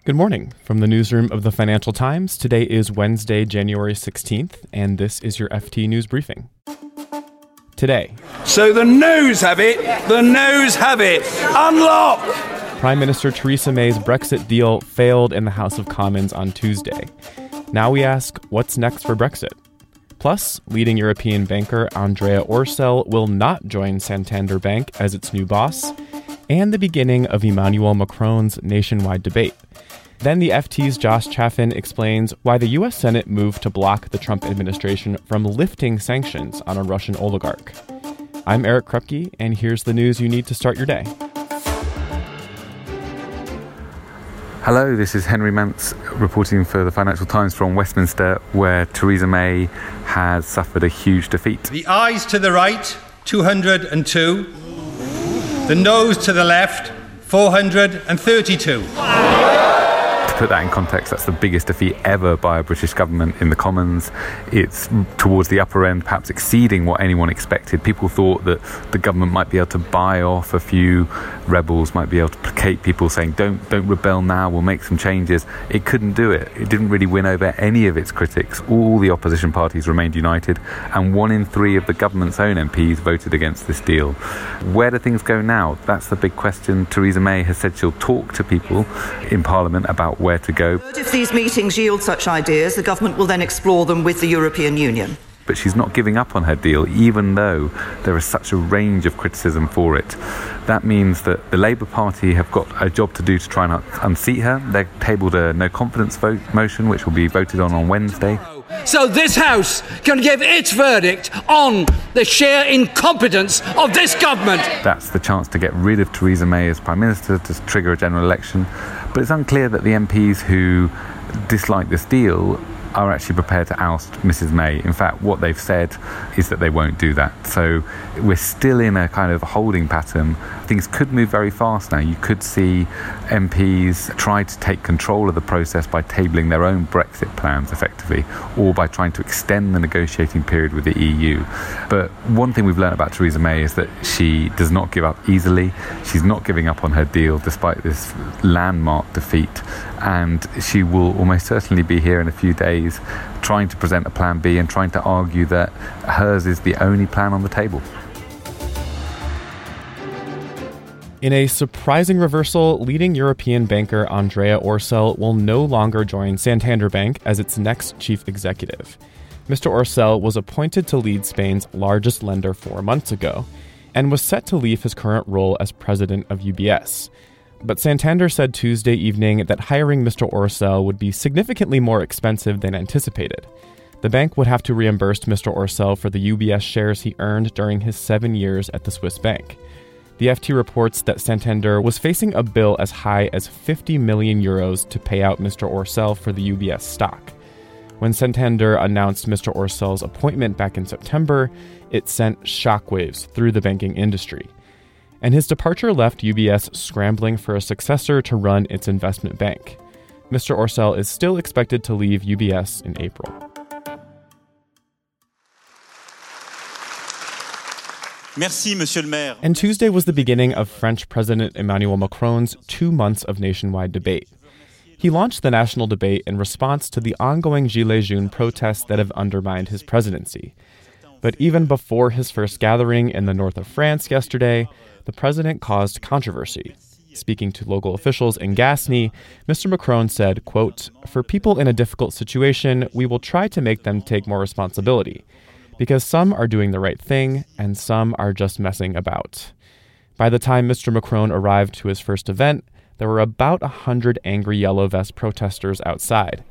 Good morning. From the newsroom of the Financial Times, today is Wednesday, January 16th, and this is your FT News Briefing. Today. So the noes have it, unlock! Prime Minister Theresa May's Brexit deal failed in the House of Commons on Tuesday. Now we ask, what's next for Brexit? Plus, leading European banker Andrea Orcel will not join Santander Bank as its new boss, and the beginning of Emmanuel Macron's nationwide debate. Then the FT's Josh Chaffin explains why the U.S. Senate moved to block the Trump administration from lifting sanctions on a Russian oligarch. I'm Eric Krupke, and here's the news you need to start your day. Hello, this is Henry Mance reporting for the Financial Times from Westminster, where Theresa May has suffered a huge defeat. The ayes to the right, 202. The noes to the left, 432. To put that in context, that's the biggest defeat ever by a British government in the Commons. It's towards the upper end, perhaps exceeding what anyone expected. People thought that the government might be able to buy off a few rebels, might be able to placate people saying, don't rebel now, we'll make some changes. It couldn't do it. It didn't really win over any of its critics. All the opposition parties remained united, and 1 in 3 of the government's own MPs voted against this deal. Where do things go now? That's the big question. Theresa May has said she'll talk to people in Parliament about where to go. If these meetings yield such ideas, the government will then explore them with the European Union. But she's not giving up on her deal, even though there is such a range of criticism for it. That means that the Labour Party have got a job to do to try and unseat her. They've tabled a no-confidence vote motion, which will be voted on Wednesday. So this House can give its verdict on the sheer incompetence of this government. That's the chance to get rid of Theresa May as Prime Minister, to trigger a general election. But it's unclear that the MPs who dislike this deal are actually prepared to oust Mrs May. In fact, what they've said is that they won't do that. So we're still in a kind of holding pattern. Things could move very fast now. You could see MPs try to take control of the process by tabling their own Brexit plans effectively, or by trying to extend the negotiating period with the EU. But one thing we've learned about Theresa May is that she does not give up easily. She's not giving up on her deal despite this landmark defeat. And she will almost certainly be here in a few days trying to present a plan B and trying to argue that hers is the only plan on the table. In a surprising reversal, leading European banker Andrea Orcel will no longer join Santander Bank as its next chief executive. Mr. Orcel was appointed to lead Spain's largest lender 4 months ago and was set to leave his current role as president of UBS. But Santander said Tuesday evening that hiring Mr. Orcel would be significantly more expensive than anticipated. The bank would have to reimburse Mr. Orcel for the UBS shares he earned during his 7 years at the Swiss bank. The FT reports that Santander was facing a bill as high as 50 million euros to pay out Mr. Orcel for the UBS stock. When Santander announced Mr. Orcel's appointment back in September, it sent shockwaves through the banking industry. And his departure left UBS scrambling for a successor to run its investment bank. Mr. Orcel is still expected to leave UBS in April. Merci, Monsieur le Maire. And Tuesday was the beginning of French President Emmanuel Macron's 2 months of nationwide debate. He launched the national debate in response to the ongoing Gilets jaunes protests that have undermined his presidency. But even before his first gathering in the north of France yesterday, the president caused controversy. Speaking to local officials in Gascony, Mr. Macron said, quote, "For people in a difficult situation, we will try to make them take more responsibility, because some are doing the right thing and some are just messing about." By the time Mr. Macron arrived to his first event, there were about 100 angry Yellow Vest protesters outside.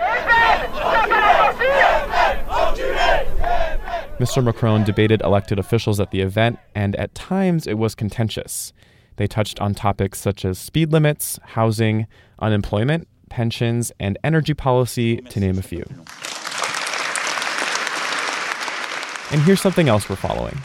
Mr. Macron debated elected officials at the event, and at times it was contentious. They touched on topics such as speed limits, housing, unemployment, pensions, and energy policy, to name a few. And here's something else we're following.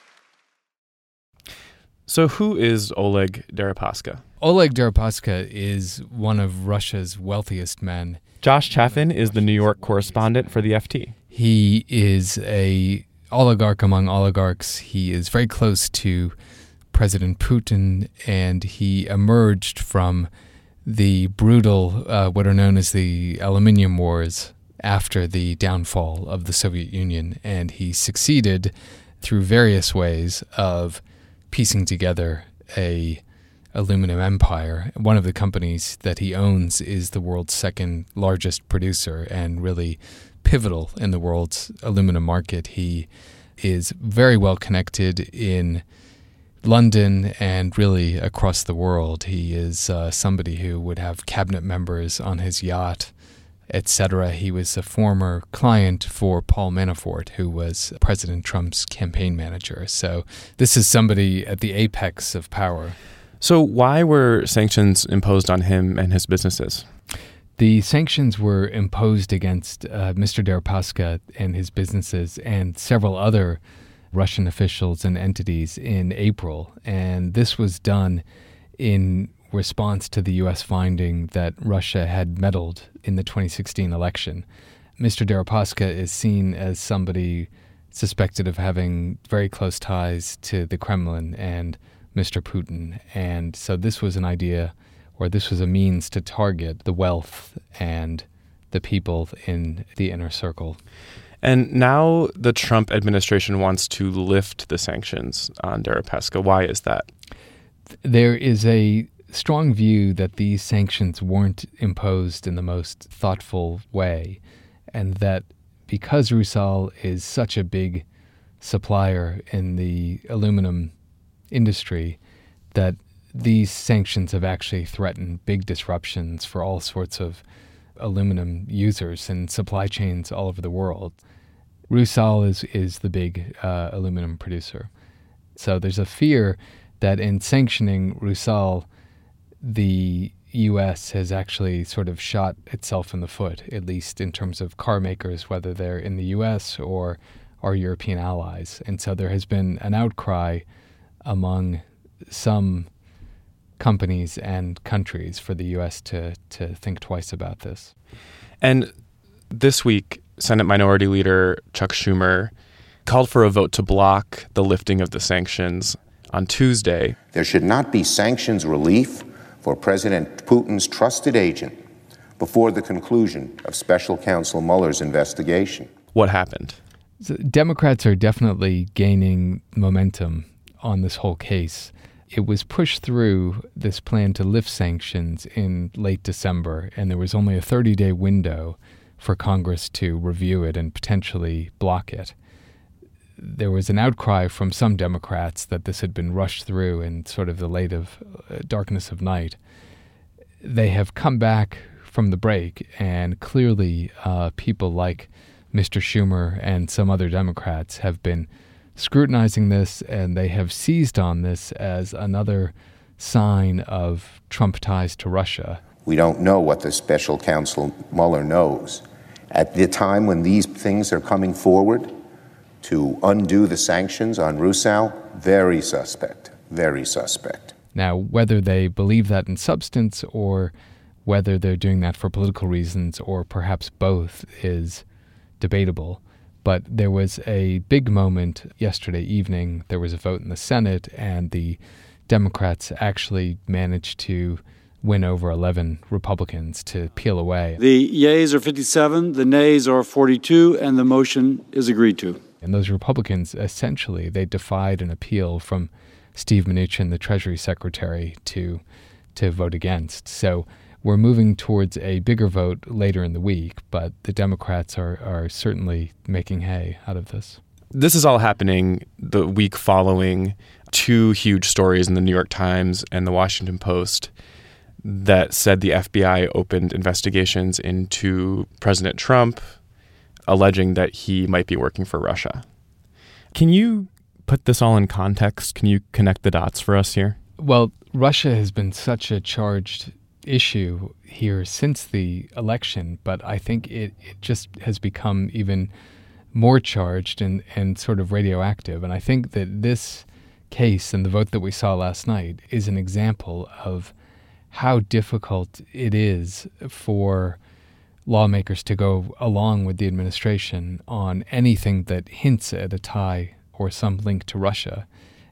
So who is Oleg Deripaska? Oleg Deripaska is one of Russia's wealthiest men. Josh Chaffin is the New York correspondent for the FT. He is a oligarch among oligarchs. He is very close to President Putin, and he emerged from the brutal, what are known as the Aluminium Wars after the downfall of the Soviet Union. And he succeeded through various ways of piecing together a aluminum empire. One of the companies that he owns is the world's second largest producer and really pivotal in the world's aluminum market. He is very well connected in London and really across the world. He is somebody who would have cabinet members on his yacht, etc. He was a former client for Paul Manafort, who was President Trump's campaign manager. So this is somebody at the apex of power. So why were sanctions imposed on him and his businesses? The sanctions were imposed against Mr. Deripaska and his businesses and several other Russian officials and entities in April. And this was done in response to the U.S. finding that Russia had meddled in the 2016 election. Mr. Deripaska is seen as somebody suspected of having very close ties to the Kremlin and Mr. Putin. And so this was an idea, or this was a means to target the wealth and the people in the inner circle. And now the Trump administration wants to lift the sanctions on Deripaska. Why is that? There is a strong view that these sanctions weren't imposed in the most thoughtful way, and that because Rusal is such a big supplier in the aluminum industry, that these sanctions have actually threatened big disruptions for all sorts of aluminum users and supply chains all over the world. Rusal is the big aluminum producer. So there's a fear that in sanctioning Rusal, the U.S. has actually sort of shot itself in the foot, at least in terms of car makers, whether they're in the U.S. or our European allies. And so there has been an outcry among some companies and countries for the U.S. to think twice about this. And this week, Senate Minority Leader Chuck Schumer called for a vote to block the lifting of the sanctions on Tuesday. There should not be sanctions relief for President Putin's trusted agent before the conclusion of Special Counsel Mueller's investigation. What happened? So Democrats are definitely gaining momentum on this whole case. It was pushed through, this plan to lift sanctions, in late December, and there was only a 30-day window for Congress to review it and potentially block it. There was an outcry from some Democrats that this had been rushed through in sort of the late of darkness of night. They have come back from the break, and clearly people like Mr. Schumer and some other Democrats have been scrutinizing this, and they have seized on this as another sign of Trump ties to Russia. We don't know what the Special Counsel Mueller knows. At the time when these things are coming forward to undo the sanctions on Rusal, very suspect, very suspect. Now, whether they believe that in substance or whether they're doing that for political reasons or perhaps both is debatable. But there was a big moment yesterday evening. There was a vote in the Senate, and the Democrats actually managed to win over 11 Republicans to peel away. The yeas are 57, the nays are 42, and the motion is agreed to. And those Republicans, essentially, they defied an appeal from Steve Mnuchin, the Treasury Secretary, to vote against. So we're moving towards a bigger vote later in the week, but the Democrats are certainly making hay out of this. This is all happening the week following two huge stories in the New York Times and the Washington Post that said the FBI opened investigations into President Trump, alleging that he might be working for Russia. Can you put this all in context? Can you connect the dots for us here? Well, Russia has been such a charged issue here since the election, but I think it just has become even more charged and sort of radioactive. And I think that this case and the vote that we saw last night is an example of how difficult it is for lawmakers to go along with the administration on anything that hints at a tie or some link to Russia.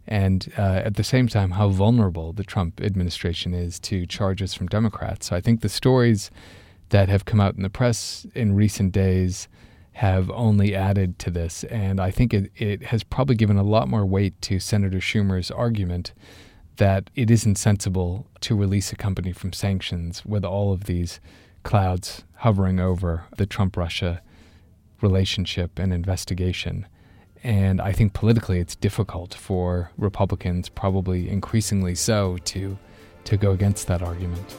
and at the same time how vulnerable the Trump administration is to charges from Democrats. So I think the stories that have come out in the press in recent days have only added to this, and I think it has probably given a lot more weight to Senator Schumer's argument that it isn't sensible to release a company from sanctions with all of these clouds hovering over the Trump-Russia relationship and investigation. And I think politically it's difficult for Republicans, probably increasingly so, to go against that argument.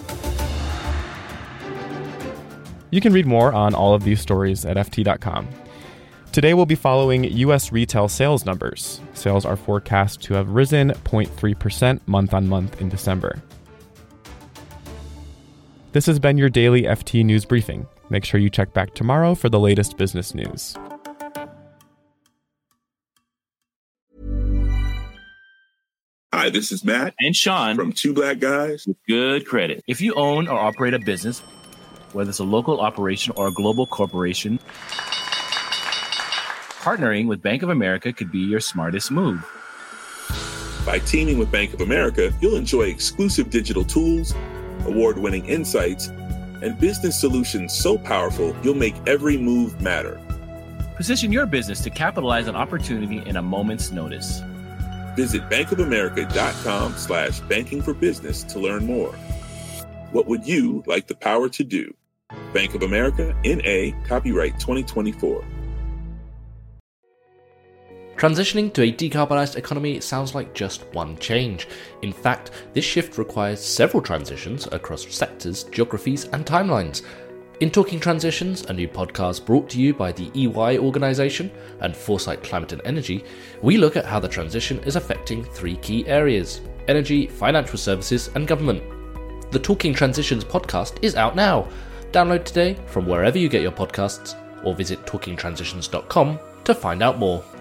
You can read more on all of these stories at FT.com. Today we'll be following U.S. retail sales numbers. Sales are forecast to have risen 0.3% month-on-month in December. This has been your daily FT News Briefing. Make sure you check back tomorrow for the latest business news. Hi, this is Matt and Sean from Two Black Guys with Good Credit. If you own or operate a business, whether it's a local operation or a global corporation, partnering with Bank of America could be your smartest move. By teaming with Bank of America, you'll enjoy exclusive digital tools, award-winning insights, and business solutions so powerful you'll make every move matter. Position your business to capitalize on opportunity in a moment's notice. Visit bankofamerica.com/bankingforbusiness to learn more. What would you like the power to do? Bank of America, N.A., copyright 2024. Transitioning to a decarbonised economy sounds like just one change. In fact, this shift requires several transitions across sectors, geographies, and timelines. In Talking Transitions, a new podcast brought to you by the EY organisation and Foresight Climate and Energy, we look at how the transition is affecting three key areas: energy, financial services, and government. The Talking Transitions podcast is out now. Download today from wherever you get your podcasts, or visit talkingtransitions.com to find out more.